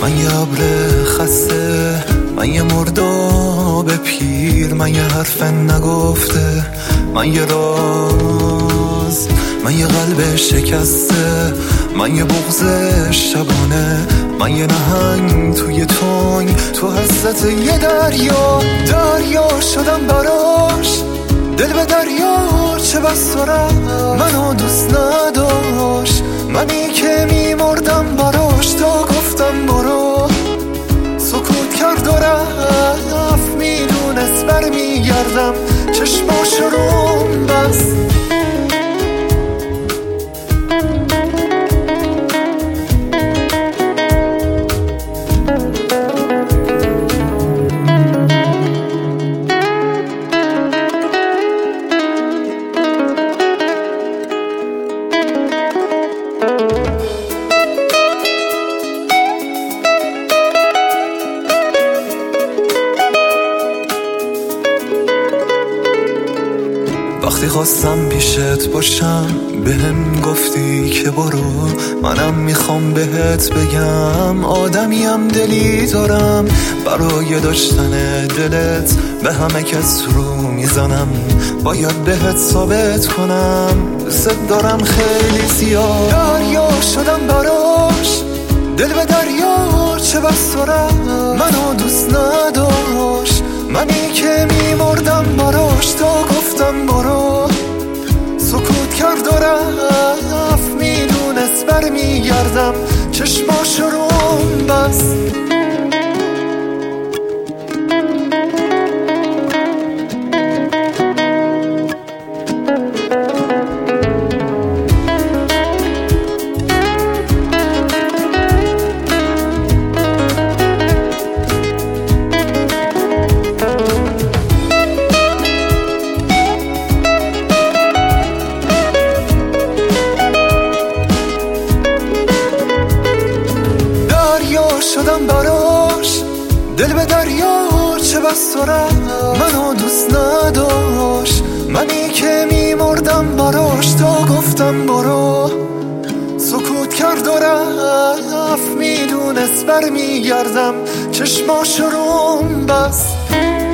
من یه ابر خسته، من یه مرداب پیر، من یه حرف نگفته، من یه راز، من یه قلب شکسته، من یه بغض شبانه، من یه نهنگ توی تنگ، تو حسرت یه دریا شدم براش، دل به دریا چه بس دارم، منو دوست نداشت، منی که میمردم براش، تا گفتم برو سکوت کرد و رفت، میدونست برمیگردم، چشماش روم بست. وقتی خواستم پیشت باشم بهم گفتی که برو، منم میخوام بهت بگم آدمیم دلی دارم، برای داشتن دلت به همه کس رو میزنم، باید بهت ثابت کنم دوست دارم خیلی زیاد. دریا شدم براش، دل به دریا چه بس دارم، منو دوست نداشت، منی که میمردم براش، تا گفتم برو سکوت کرد و رفت، میدونست برمیگردم، چشماش روم بست. شدم براش، دل به دریا چه بس دارم، منو دوست نداشت، منی که میمردم براش، تا گفتم برو سکوت کرد و رفت، میدونست برمیگردم، چشماش روم بست.